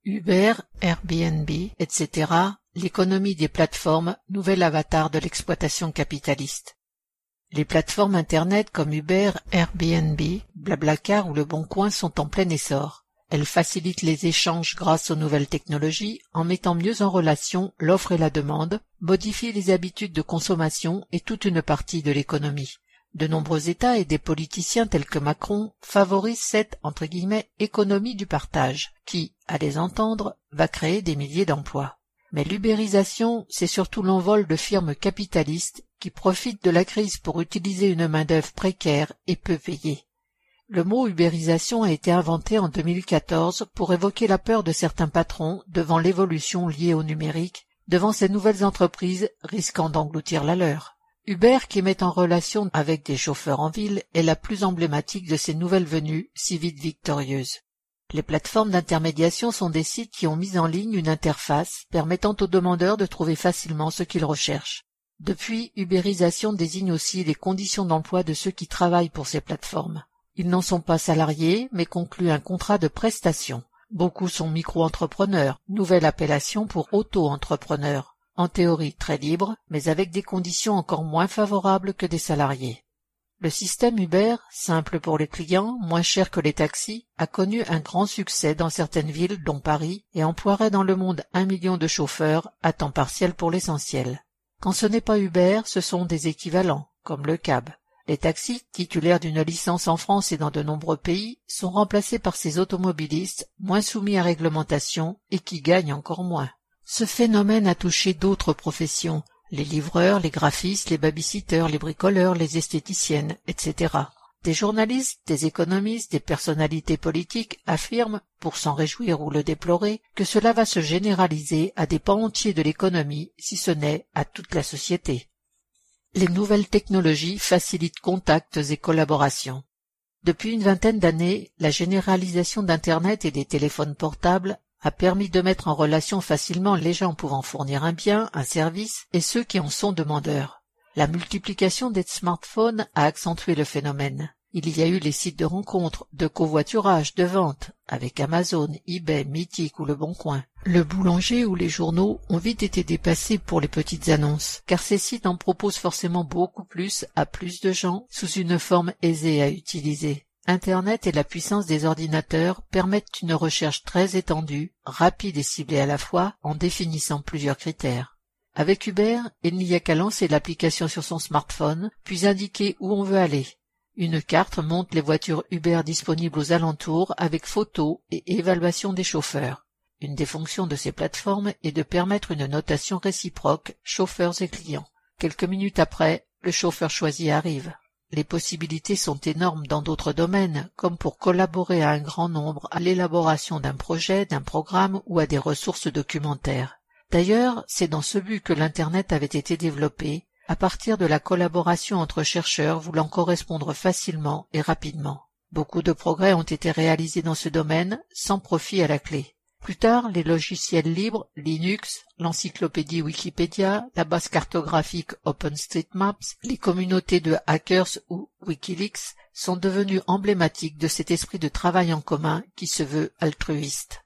Uber, Airbnb, etc., l'économie des plateformes, nouvel avatar de l'exploitation capitaliste. Les plateformes Internet comme Uber, Airbnb, Blablacar ou Le Bon Coin sont en plein essor. Elles facilitent les échanges grâce aux nouvelles technologies en mettant mieux en relation l'offre et la demande, modifient les habitudes de consommation et toute une partie de l'économie. De nombreux États et des politiciens tels que Macron favorisent cette « économie du partage » qui, à les entendre, va créer des milliers d'emplois. Mais l'ubérisation, c'est surtout l'envol de firmes capitalistes qui profitent de la crise pour utiliser une main-d'œuvre précaire et peu payée. Le mot ubérisation a été inventé en 2014 pour évoquer la peur de certains patrons devant l'évolution liée au numérique, devant ces nouvelles entreprises risquant d'engloutir la leur. Uber, qui met en relation avec des chauffeurs en ville, est la plus emblématique de ces nouvelles venues si vite victorieuses. Les plateformes d'intermédiation sont des sites qui ont mis en ligne une interface permettant aux demandeurs de trouver facilement ce qu'ils recherchent. Depuis, ubérisation désigne aussi les conditions d'emploi de ceux qui travaillent pour ces plateformes. Ils n'en sont pas salariés, mais concluent un contrat de prestation. Beaucoup sont micro-entrepreneurs, nouvelle appellation pour auto-entrepreneurs. En théorie très libre, mais avec des conditions encore moins favorables que des salariés. Le système Uber, simple pour les clients, moins cher que les taxis, a connu un grand succès dans certaines villes, dont Paris, et emploierait dans le monde 1 million de chauffeurs, à temps partiel pour l'essentiel. Quand ce n'est pas Uber, ce sont des équivalents, comme le cab. Les taxis, titulaires d'une licence en France et dans de nombreux pays, sont remplacés par ces automobilistes, moins soumis à réglementation et qui gagnent encore moins. Ce phénomène a touché d'autres professions, les livreurs, les graphistes, les babysitters, les bricoleurs, les esthéticiennes, etc. Des journalistes, des économistes, des personnalités politiques affirment, pour s'en réjouir ou le déplorer, que cela va se généraliser à des pans entiers de l'économie, si ce n'est à toute la société. Les nouvelles technologies facilitent contacts et collaborations. Depuis une vingtaine d'années, la généralisation d'Internet et des téléphones portables a permis de mettre en relation facilement les gens pouvant fournir un bien, un service, et ceux qui en sont demandeurs. La multiplication des smartphones a accentué le phénomène. Il y a eu les sites de rencontres, de covoiturage, de vente, avec Amazon, eBay, Mythique ou Le Bon Coin. Le boulanger ou les journaux ont vite été dépassés pour les petites annonces, car ces sites en proposent forcément beaucoup plus à plus de gens, sous une forme aisée à utiliser. Internet et la puissance des ordinateurs permettent une recherche très étendue, rapide et ciblée à la fois, en définissant plusieurs critères. Avec Uber, il n'y a qu'à lancer l'application sur son smartphone, puis indiquer où on veut aller. Une carte montre les voitures Uber disponibles aux alentours avec photos et évaluation des chauffeurs. Une des fonctions de ces plateformes est de permettre une notation réciproque chauffeurs et clients. Quelques minutes après, le chauffeur choisi arrive. Les possibilités sont énormes dans d'autres domaines, comme pour collaborer à un grand nombre à l'élaboration d'un projet, d'un programme ou à des ressources documentaires. D'ailleurs, c'est dans ce but que l'Internet avait été développé, à partir de la collaboration entre chercheurs voulant correspondre facilement et rapidement. Beaucoup de progrès ont été réalisés dans ce domaine, sans profit à la clé. Plus tard, les logiciels libres, Linux, l'encyclopédie Wikipédia, la base cartographique OpenStreetMaps, les communautés de hackers ou Wikileaks sont devenus emblématiques de cet esprit de travail en commun qui se veut altruiste.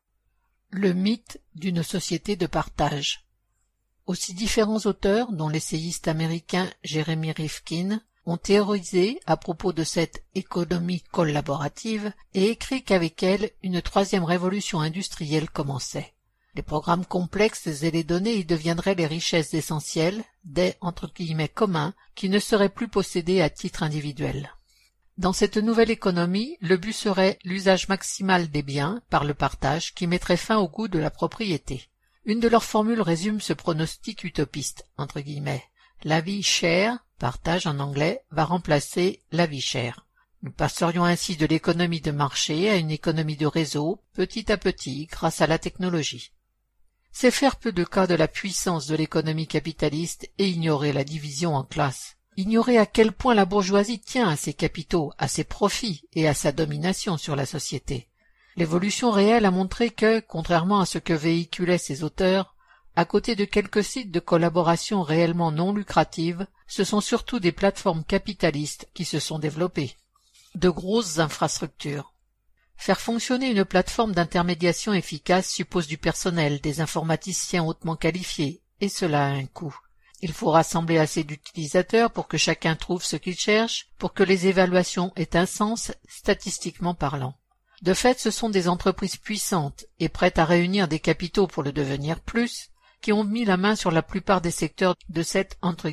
Le mythe d'une société de partage. Aussi différents auteurs, dont l'essayiste américain Jeremy Rifkin, ont théorisé à propos de cette économie collaborative et écrit qu'avec elle, une troisième révolution industrielle commençait. Les programmes complexes et les données y deviendraient les richesses essentielles, des « communs » qui ne seraient plus possédés à titre individuel. Dans cette nouvelle économie, le but serait l'usage maximal des biens par le partage qui mettrait fin au goût de la propriété. Une de leurs formules résume ce pronostic utopiste, « La vie chère » partage en anglais, va remplacer la vie chère. Nous passerions ainsi de l'économie de marché à une économie de réseau, petit à petit, grâce à la technologie. C'est faire peu de cas de la puissance de l'économie capitaliste et ignorer la division en classes. Ignorer à quel point la bourgeoisie tient à ses capitaux, à ses profits et à sa domination sur la société. L'évolution réelle a montré que, contrairement à ce que véhiculaient ces auteurs, à côté de quelques sites de collaboration réellement non lucratives, ce sont surtout des plateformes capitalistes qui se sont développées. De grosses infrastructures. Faire fonctionner une plateforme d'intermédiation efficace suppose du personnel, des informaticiens hautement qualifiés, et cela a un coût. Il faut rassembler assez d'utilisateurs pour que chacun trouve ce qu'il cherche, pour que les évaluations aient un sens statistiquement parlant. De fait, ce sont des entreprises puissantes et prêtes à réunir des capitaux pour le devenir plus, qui ont mis la main sur la plupart des secteurs de cette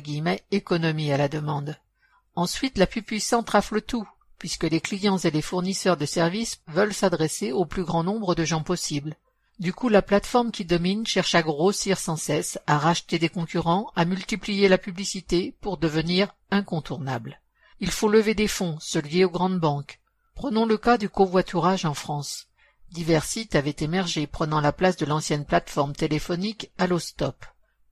« économie à la demande ». Ensuite, la plus puissante rafle tout, puisque les clients et les fournisseurs de services veulent s'adresser au plus grand nombre de gens possible. Du coup, la plateforme qui domine cherche à grossir sans cesse, à racheter des concurrents, à multiplier la publicité pour devenir incontournable. Il faut lever des fonds, se lier aux grandes banques. Prenons le cas du covoiturage en France. Divers sites avaient émergé, prenant la place de l'ancienne plateforme téléphonique Allostop.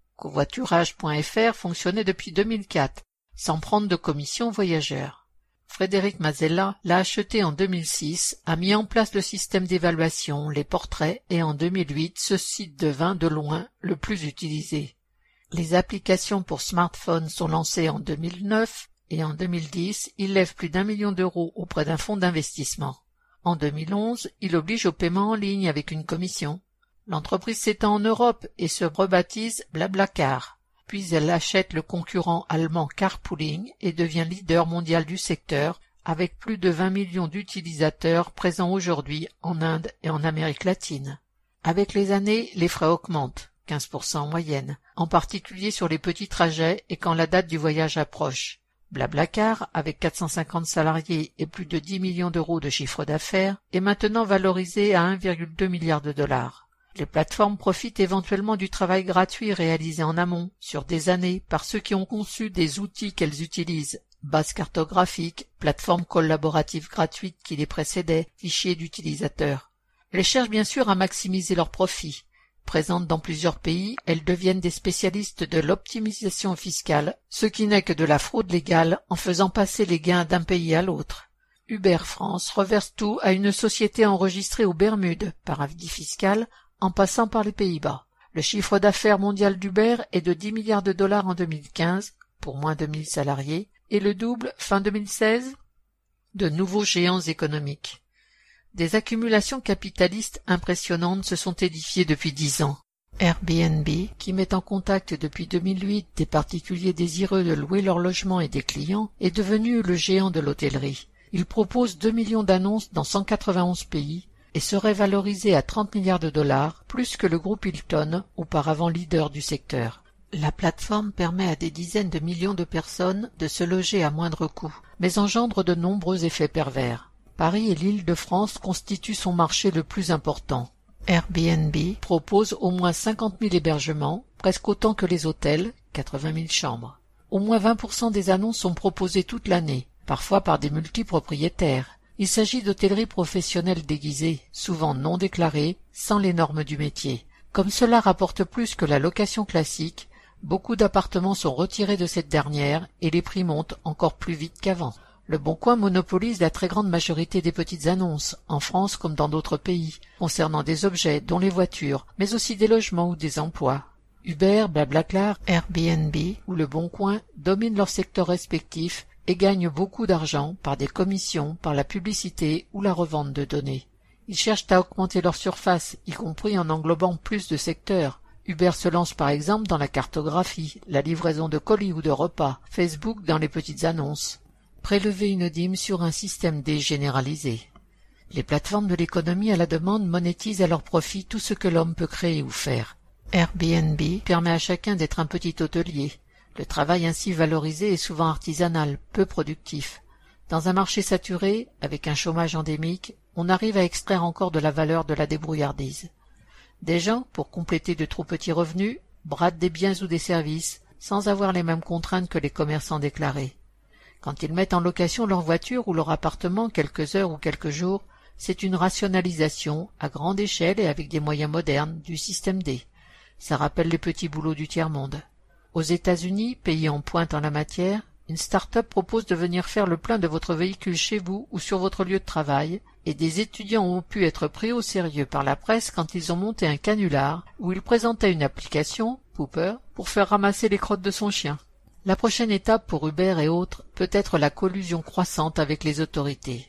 Covoiturage.fr fonctionnait depuis 2004, sans prendre de commission aux voyageurs. Frédéric Mazella l'a acheté en 2006, a mis en place le système d'évaluation, les portraits, et en 2008, ce site devint de loin le plus utilisé. Les applications pour smartphones sont lancées en 2009, et en 2010, il lève plus d'1 million d'euros auprès d'un fonds d'investissement. En 2011, il oblige au paiement en ligne avec une commission. L'entreprise s'étend en Europe et se rebaptise BlaBlaCar. Puis elle achète le concurrent allemand Carpooling et devient leader mondial du secteur, avec plus de 20 millions d'utilisateurs présents aujourd'hui en Inde et en Amérique latine. Avec les années, les frais augmentent, 15% en moyenne, en particulier sur les petits trajets et quand la date du voyage approche. BlaBlaCar, avec 450 salariés et plus de 10 millions d'euros de chiffre d'affaires, est maintenant valorisé à 1,2 milliard de dollars. Les plateformes profitent éventuellement du travail gratuit réalisé en amont, sur des années, par ceux qui ont conçu des outils qu'elles utilisent, bases cartographiques, plateformes collaboratives gratuites qui les précédaient, fichiers d'utilisateurs. Elles cherchent bien sûr à maximiser leurs profits. Présentes dans plusieurs pays, elles deviennent des spécialistes de l'optimisation fiscale, ce qui n'est que de la fraude légale en faisant passer les gains d'un pays à l'autre. Uber France reverse tout à une société enregistrée aux Bermudes, paradis fiscal, en passant par les Pays-Bas. Le chiffre d'affaires mondial d'Uber est de 10 milliards de dollars en 2015, pour moins de 1000 salariés, et le double fin 2016. De nouveaux géants économiques. Des accumulations capitalistes impressionnantes se sont édifiées depuis 10 ans. Airbnb, qui met en contact depuis 2008 des particuliers désireux de louer leur logement et des clients, est devenu le géant de l'hôtellerie. Il propose 2 millions d'annonces dans 191 pays, et serait valorisé à 30 milliards de dollars, plus que le groupe Hilton, auparavant leader du secteur. La plateforme permet à des dizaines de millions de personnes de se loger à moindre coût, mais engendre de nombreux effets pervers. Paris et l'Île-de-France constituent son marché le plus important. Airbnb propose au moins 50 000 hébergements, presque autant que les hôtels, 80 000 chambres. Au moins 20% des annonces sont proposées toute l'année, parfois par des multipropriétaires. Il s'agit d'hôtellerie professionnelle déguisée, souvent non déclarée, sans les normes du métier. Comme cela rapporte plus que la location classique, beaucoup d'appartements sont retirés de cette dernière et les prix montent encore plus vite qu'avant. Le Boncoin monopolise la très grande majorité des petites annonces, en France comme dans d'autres pays, concernant des objets, dont les voitures, mais aussi des logements ou des emplois. Uber, BlaBlaCar, Airbnb ou Le Boncoin dominent leurs secteurs respectifs et gagnent beaucoup d'argent par des commissions, par la publicité ou la revente de données. Ils cherchent à augmenter leur surface, y compris en englobant plus de secteurs. Uber se lance par exemple dans la cartographie, la livraison de colis ou de repas, Facebook dans les petites annonces. Prélever une dîme sur un système dégénéralisé. Les plateformes de l'économie à la demande monétisent à leur profit tout ce que l'homme peut créer ou faire. Airbnb permet à chacun d'être un petit hôtelier. Le travail ainsi valorisé est souvent artisanal, peu productif. Dans un marché saturé, avec un chômage endémique, on arrive à extraire encore de la valeur de la débrouillardise. Des gens, pour compléter de trop petits revenus, bradent des biens ou des services, sans avoir les mêmes contraintes que les commerçants déclarés. Quand ils mettent en location leur voiture ou leur appartement quelques heures ou quelques jours, c'est une rationalisation, à grande échelle et avec des moyens modernes, du système D. Ça rappelle les petits boulots du tiers-monde. Aux États-Unis, pays en pointe en la matière, une start-up propose de venir faire le plein de votre véhicule chez vous ou sur votre lieu de travail, et des étudiants ont pu être pris au sérieux par la presse quand ils ont monté un canular où ils présentaient une application, Pooper, pour faire ramasser les crottes de son chien. La prochaine étape pour Uber et autres peut être la collusion croissante avec les autorités.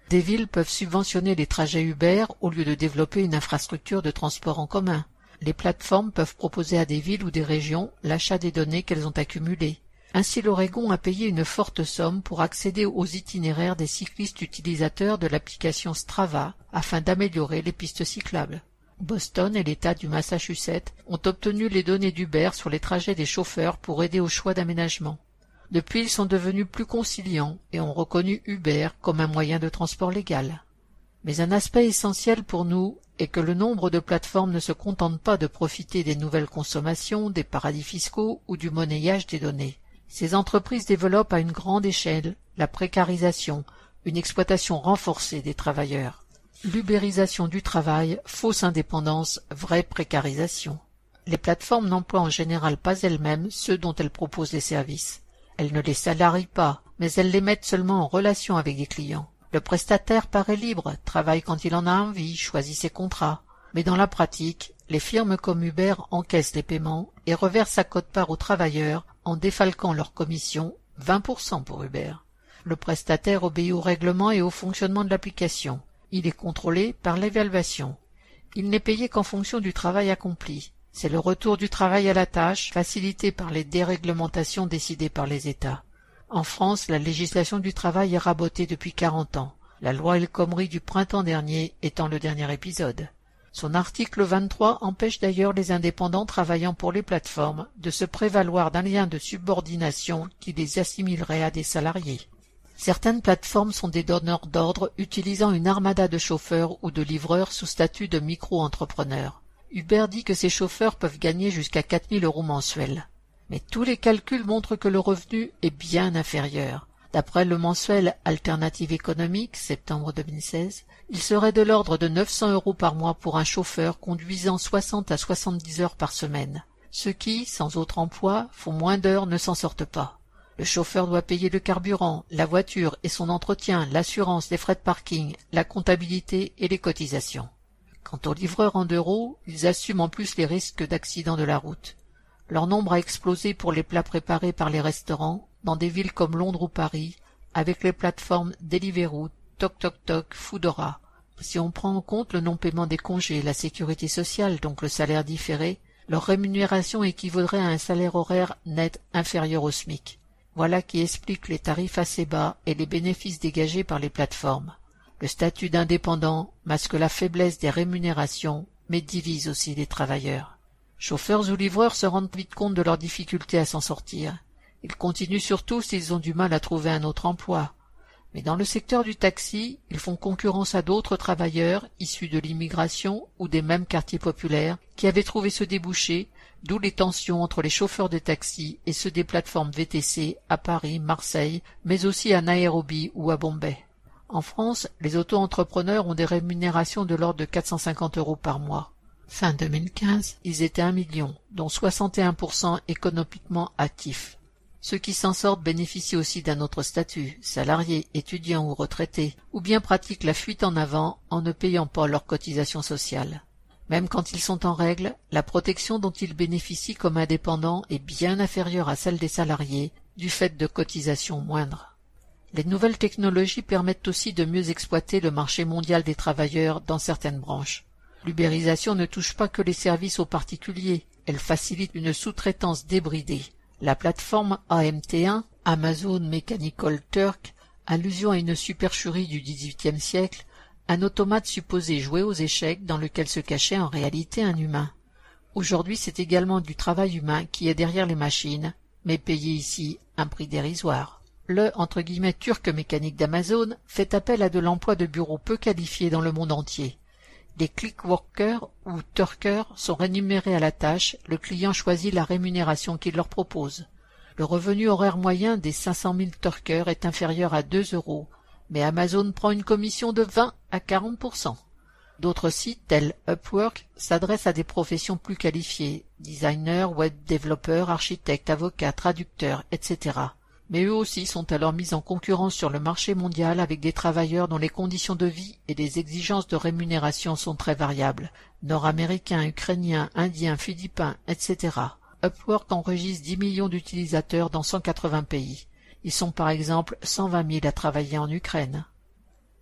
Des villes peuvent subventionner les trajets Uber au lieu de développer une infrastructure de transport en commun. Les plateformes peuvent proposer à des villes ou des régions l'achat des données qu'elles ont accumulées. Ainsi, l'Oregon a payé une forte somme pour accéder aux itinéraires des cyclistes utilisateurs de l'application Strava afin d'améliorer les pistes cyclables. Boston et l'État du Massachusetts ont obtenu les données d'Uber sur les trajets des chauffeurs pour aider au choix d'aménagement. Depuis, ils sont devenus plus conciliants et ont reconnu Uber comme un moyen de transport légal. Mais un aspect essentiel pour nous est que le nombre de plateformes ne se contente pas de profiter des nouvelles consommations, des paradis fiscaux ou du monnayage des données. Ces entreprises développent à une grande échelle la précarisation, une exploitation renforcée des travailleurs. L'ubérisation du travail, fausse indépendance, vraie précarisation. Les plateformes n'emploient en général pas elles-mêmes ceux dont elles proposent les services. Elles ne les salarient pas, mais elles les mettent seulement en relation avec des clients. Le prestataire paraît libre, travaille quand il en a envie, choisit ses contrats. Mais dans la pratique, les firmes comme Uber encaissent les paiements et reversent sa quote-part aux travailleurs en défalquant leur commission, 20% pour Uber. Le prestataire obéit au règlement et au fonctionnement de l'application. Il est contrôlé par l'évaluation. Il n'est payé qu'en fonction du travail accompli. C'est le retour du travail à la tâche, facilité par les déréglementations décidées par les États. En France, la législation du travail est rabotée depuis 40 ans, la loi El Khomri du printemps dernier étant le dernier épisode. Son article 23 empêche d'ailleurs les indépendants travaillant pour les plateformes de se prévaloir d'un lien de subordination qui les assimilerait à des salariés. Certaines plateformes sont des donneurs d'ordre utilisant une armada de chauffeurs ou de livreurs sous statut de micro-entrepreneurs. Uber dit que ces chauffeurs peuvent gagner jusqu'à 4 000 € mensuels. Mais tous les calculs montrent que le revenu est bien inférieur. D'après le mensuel Alternative économique, septembre 2016, il serait de l'ordre de 900 € par mois pour un chauffeur conduisant 60 à 70 heures par semaine. Ceux qui, sans autre emploi, font moins d'heures ne s'en sortent pas. Le chauffeur doit payer le carburant, la voiture et son entretien, l'assurance, les frais de parking, la comptabilité et les cotisations. Quant aux livreurs en 2 roues, ils assument en plus les risques d'accidents de la route. Leur nombre a explosé pour les plats préparés par les restaurants dans des villes comme Londres ou Paris, avec les plateformes Deliveroo, TokTokTok, Foodora. Si on prend en compte le non-paiement des congés, la sécurité sociale, donc le salaire différé, leur rémunération équivaudrait à un salaire horaire net inférieur au SMIC. Voilà qui explique les tarifs assez bas et les bénéfices dégagés par les plateformes. Le statut d'indépendant masque la faiblesse des rémunérations, mais divise aussi les travailleurs. Chauffeurs ou livreurs se rendent vite compte de leurs difficultés à s'en sortir. Ils continuent surtout s'ils ont du mal à trouver un autre emploi. Mais dans le secteur du taxi, ils font concurrence à d'autres travailleurs issus de l'immigration ou des mêmes quartiers populaires qui avaient trouvé ce débouché, d'où les tensions entre les chauffeurs de taxi et ceux des plateformes VTC à Paris, Marseille, mais aussi à Nairobi ou à Bombay. En France, les auto-entrepreneurs ont des rémunérations de l'ordre de 450 € par mois. Fin 2015, ils étaient 1 million, dont 61% économiquement actifs. Ceux qui s'en sortent bénéficient aussi d'un autre statut, salariés, étudiants ou retraités, ou bien pratiquent la fuite en avant en ne payant pas leurs cotisations sociales. Même quand ils sont en règle, la protection dont ils bénéficient comme indépendants est bien inférieure à celle des salariés, du fait de cotisations moindres. Les nouvelles technologies permettent aussi de mieux exploiter le marché mondial des travailleurs dans certaines branches. L'ubérisation ne touche pas que les services aux particuliers, elle facilite une sous-traitance débridée. La plateforme AMT1, Amazon Mechanical Turk, allusion à une supercherie du XVIIIe siècle, un automate supposé jouer aux échecs dans lequel se cachait en réalité un humain. Aujourd'hui, c'est également du travail humain qui est derrière les machines, mais payé ici un prix dérisoire. Le « turc mécanique d'Amazon » fait appel à de l'emploi de bureaux peu qualifiés dans le monde entier. Les click-workers ou turkers sont rémunérés à la tâche, le client choisit la rémunération qu'il leur propose. Le revenu horaire moyen des 500 000 turkers est inférieur à 2 €, mais Amazon prend une commission de 20 à 40%. D'autres sites, tels Upwork, s'adressent à des professions plus qualifiées, designers, web développeurs, architectes, avocats, traducteurs, etc. Mais eux aussi sont alors mis en concurrence sur le marché mondial avec des travailleurs dont les conditions de vie et les exigences de rémunération sont très variables. Nord-américains, ukrainiens, indiens, philippins, etc. Upwork enregistre 10 millions d'utilisateurs dans 180 pays. Ils sont par exemple 120 000 à travailler en Ukraine.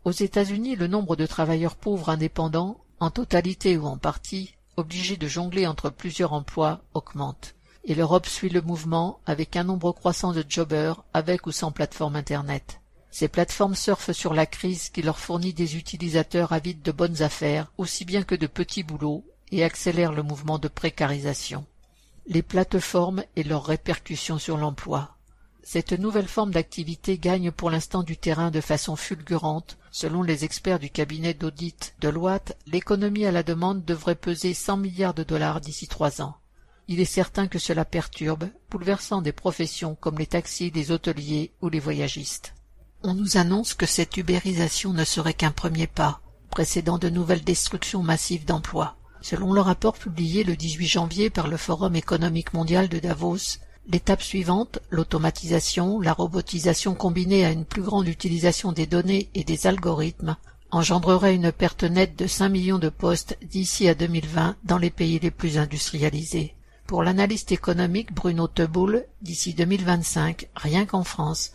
Aux États-Unis, le nombre de travailleurs pauvres indépendants, en totalité ou en partie, obligés de jongler entre plusieurs emplois, augmente. Et l'Europe suit le mouvement avec un nombre croissant de jobbers avec ou sans plateforme Internet. Ces plateformes surfent sur la crise qui leur fournit des utilisateurs avides de bonnes affaires, aussi bien que de petits boulots, et accélèrent le mouvement de précarisation. Les plateformes et leurs répercussions sur l'emploi. Cette nouvelle forme d'activité gagne pour l'instant du terrain de façon fulgurante. Selon les experts du cabinet d'audit Deloitte, l'économie à la demande devrait peser 100 milliards de dollars d'ici 3 ans. Il est certain que cela perturbe, bouleversant des professions comme les taxis, les hôteliers ou les voyagistes. On nous annonce que cette ubérisation ne serait qu'un premier pas, précédant de nouvelles destructions massives d'emplois. Selon le rapport publié le 18 janvier par le Forum économique mondial de Davos, l'étape suivante, l'automatisation, la robotisation combinée à une plus grande utilisation des données et des algorithmes, engendrerait une perte nette de 5 millions de postes d'ici à 2020 dans les pays les plus industrialisés. Pour l'analyste économique Bruno Teboul, d'ici 2025, rien qu'en France,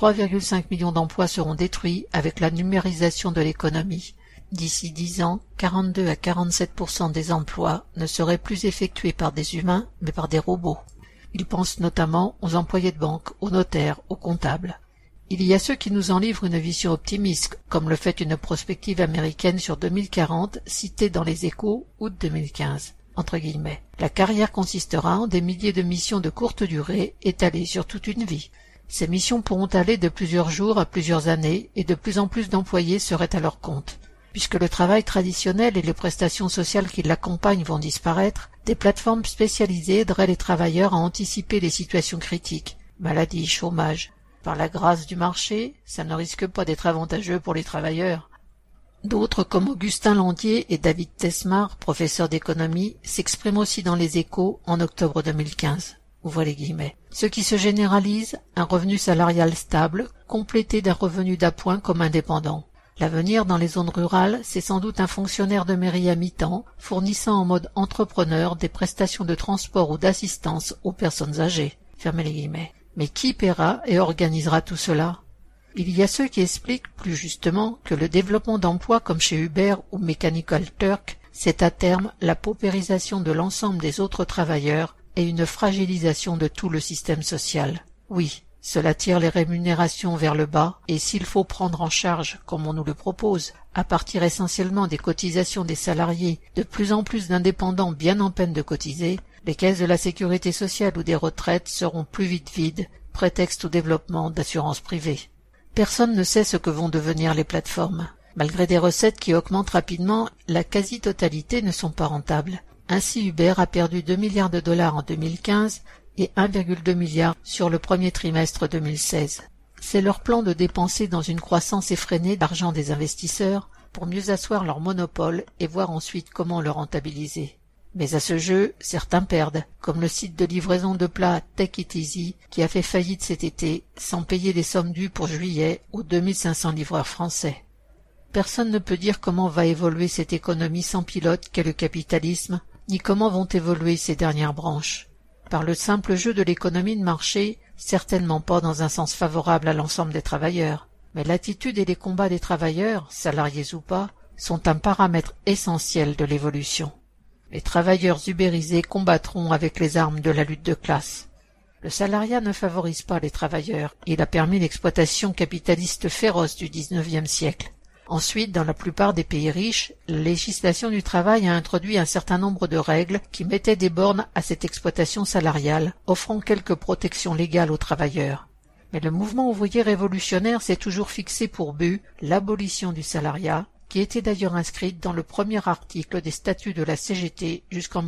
3,5 millions d'emplois seront détruits avec la numérisation de l'économie. D'ici 10 ans, 42 à 47% des emplois ne seraient plus effectués par des humains, mais par des robots. Il pense notamment aux employés de banque, aux notaires, aux comptables. Il y a ceux qui nous en livrent une vision optimiste, comme le fait une prospective américaine sur 2040 citée dans les Échos, août 2015. Entre guillemets. La carrière consistera en des milliers de missions de courte durée étalées sur toute une vie. Ces missions pourront aller de plusieurs jours à plusieurs années et de plus en plus d'employés seraient à leur compte. Puisque le travail traditionnel et les prestations sociales qui l'accompagnent vont disparaître, des plateformes spécialisées aideraient les travailleurs à anticiper les situations critiques, maladie, chômage. Par la grâce du marché, ça ne risque pas d'être avantageux pour les travailleurs. D'autres, comme Augustin Landier et David Tesmar, professeurs d'économie, s'expriment aussi dans les Échos en octobre 2015. Ouvrez les guillemets. Ce qui se généralise, un revenu salarial stable, complété d'un revenu d'appoint comme indépendant. L'avenir dans les zones rurales, c'est sans doute un fonctionnaire de mairie à mi-temps, fournissant en mode entrepreneur des prestations de transport ou d'assistance aux personnes âgées. Fermez les guillemets. Mais qui paiera et organisera tout cela? Il y a ceux qui expliquent plus justement que le développement d'emplois comme chez Uber ou Mechanical Turk, c'est à terme la paupérisation de l'ensemble des autres travailleurs et une fragilisation de tout le système social. Oui, cela tire les rémunérations vers le bas, et s'il faut prendre en charge, comme on nous le propose, à partir essentiellement des cotisations des salariés, de plus en plus d'indépendants bien en peine de cotiser, les caisses de la sécurité sociale ou des retraites seront plus vite vides, prétexte au développement d'assurances privées. Personne ne sait ce que vont devenir les plateformes. Malgré des recettes qui augmentent rapidement, la quasi-totalité ne sont pas rentables. Ainsi, Uber a perdu 2 milliards de dollars en 2015 et 1,2 milliard sur le premier trimestre 2016. C'est leur plan de dépenser dans une croissance effrénée d'argent des investisseurs pour mieux asseoir leur monopole et voir ensuite comment le rentabiliser. Mais à ce jeu, certains perdent, comme le site de livraison de plats Take It Easy qui a fait faillite cet été sans payer les sommes dues pour juillet aux 2500 livreurs français. Personne ne peut dire comment va évoluer cette économie sans pilote qu'est le capitalisme, ni comment vont évoluer ces dernières branches. Par le simple jeu de l'économie de marché, certainement pas dans un sens favorable à l'ensemble des travailleurs. Mais l'attitude et les combats des travailleurs, salariés ou pas, sont un paramètre essentiel de l'évolution. Les travailleurs ubérisés combattront avec les armes de la lutte de classe. Le salariat ne favorise pas les travailleurs, il a permis l'exploitation capitaliste féroce du XIXe siècle. Ensuite, dans la plupart des pays riches, la législation du travail a introduit un certain nombre de règles qui mettaient des bornes à cette exploitation salariale, offrant quelques protections légales aux travailleurs. Mais le mouvement ouvrier révolutionnaire s'est toujours fixé pour but l'abolition du salariat, qui était d'ailleurs inscrite dans le premier article des statuts de la CGT jusqu'en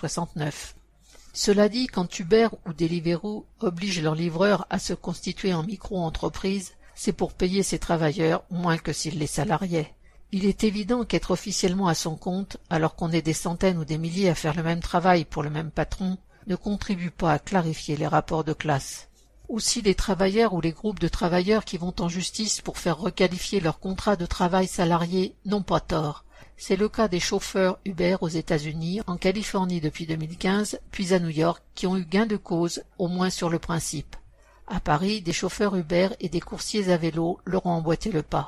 1969. Cela dit, quand Uber ou Deliveroo obligent leurs livreurs à se constituer en micro-entreprise, c'est pour payer ses travailleurs moins que s'ils les salariaient. Il est évident qu'être officiellement à son compte, alors qu'on est des centaines ou des milliers à faire le même travail pour le même patron, ne contribue pas à clarifier les rapports de classe. Aussi les travailleurs ou les groupes de travailleurs qui vont en justice pour faire requalifier leur contrat de travail salarié n'ont pas tort. C'est le cas des chauffeurs Uber aux États-Unis, en Californie depuis 2015, puis à New York, qui ont eu gain de cause, au moins sur le principe. À Paris, des chauffeurs Uber et des coursiers à vélo leur ont emboîté le pas.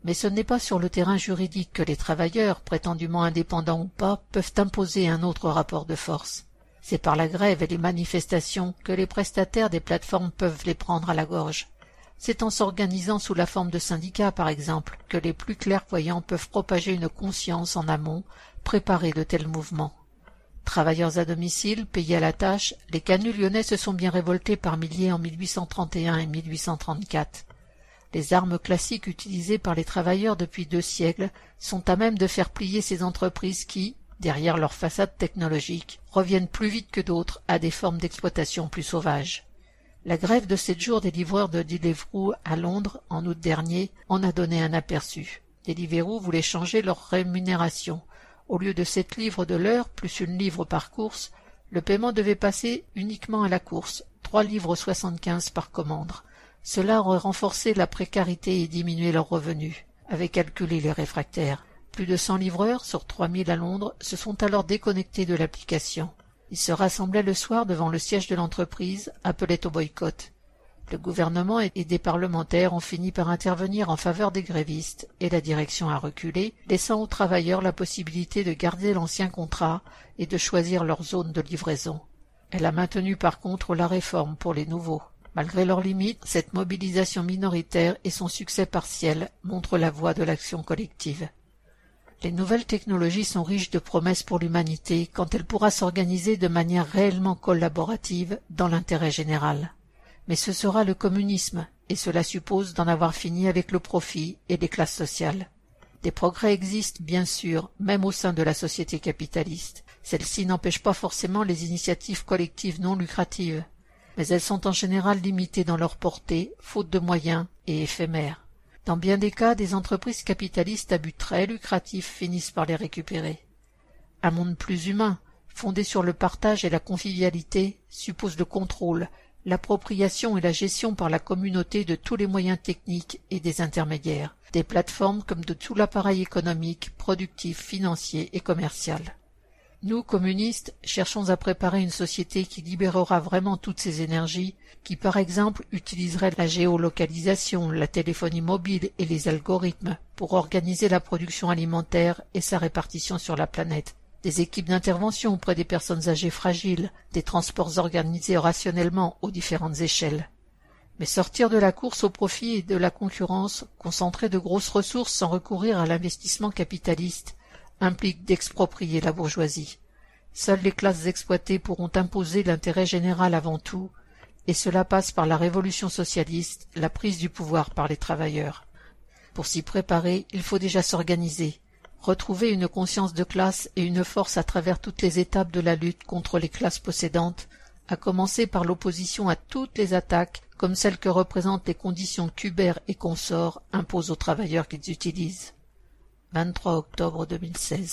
Mais ce n'est pas sur le terrain juridique que les travailleurs, prétendument indépendants ou pas, peuvent imposer un autre rapport de force. C'est par la grève et les manifestations que les prestataires des plateformes peuvent les prendre à la gorge. C'est en s'organisant sous la forme de syndicats, par exemple, que les plus clairvoyants peuvent propager une conscience en amont, préparer de tels mouvements. Travailleurs à domicile, payés à la tâche, les canuts lyonnais se sont bien révoltés par milliers en 1831 et 1834. Les armes classiques utilisées par les travailleurs depuis 2 siècles sont à même de faire plier ces entreprises qui, derrière leur façade technologique, reviennent plus vite que d'autres à des formes d'exploitation plus sauvages. La grève de 7 jours des livreurs de Deliveroo à Londres, en août dernier, en a donné un aperçu. Deliveroo voulait changer leur rémunération. Au lieu de 7 livres de l'heure, plus 1 livre par course, le paiement devait passer uniquement à la course, 3,75 livres par commande. Cela aurait renforcé la précarité et diminué leurs revenus, avaient calculé les réfractaires. Plus de 100 livreurs sur 3000 à Londres se sont alors déconnectés de l'application. Ils se rassemblaient le soir devant le siège de l'entreprise, appelaient au boycott. Le gouvernement et des parlementaires ont fini par intervenir en faveur des grévistes et la direction a reculé, laissant aux travailleurs la possibilité de garder l'ancien contrat et de choisir leur zone de livraison. Elle a maintenu par contre la réforme pour les nouveaux. Malgré leurs limites, cette mobilisation minoritaire et son succès partiel montrent la voie de l'action collective. Les nouvelles technologies sont riches de promesses pour l'humanité quand elle pourra s'organiser de manière réellement collaborative dans l'intérêt général. Mais ce sera le communisme, et cela suppose d'en avoir fini avec le profit et les classes sociales. Des progrès existent, bien sûr, même au sein de la société capitaliste. Celle-ci n'empêche pas forcément les initiatives collectives non lucratives, mais elles sont en général limitées dans leur portée, faute de moyens, et éphémères. Dans bien des cas, des entreprises capitalistes à but très lucratif finissent par les récupérer. Un monde plus humain, fondé sur le partage et la convivialité, suppose le contrôle, l'appropriation et la gestion par la communauté de tous les moyens techniques et des intermédiaires, des plateformes comme de tout l'appareil économique, productif, financier et commercial. Nous, communistes, cherchons à préparer une société qui libérera vraiment toutes ces énergies, qui par exemple utiliserait la géolocalisation, la téléphonie mobile et les algorithmes pour organiser la production alimentaire et sa répartition sur la planète, des équipes d'intervention auprès des personnes âgées fragiles, des transports organisés rationnellement aux différentes échelles. Mais sortir de la course au profit et de la concurrence, concentrer de grosses ressources sans recourir à l'investissement capitaliste, implique d'exproprier la bourgeoisie. Seules les classes exploitées pourront imposer l'intérêt général avant tout, et cela passe par la révolution socialiste, la prise du pouvoir par les travailleurs. Pour s'y préparer, il faut déjà s'organiser, retrouver une conscience de classe et une force à travers toutes les étapes de la lutte contre les classes possédantes, à commencer par l'opposition à toutes les attaques, comme celles que représentent les conditions qu'Uber et consorts imposent aux travailleurs qu'ils utilisent. 23 octobre 2016.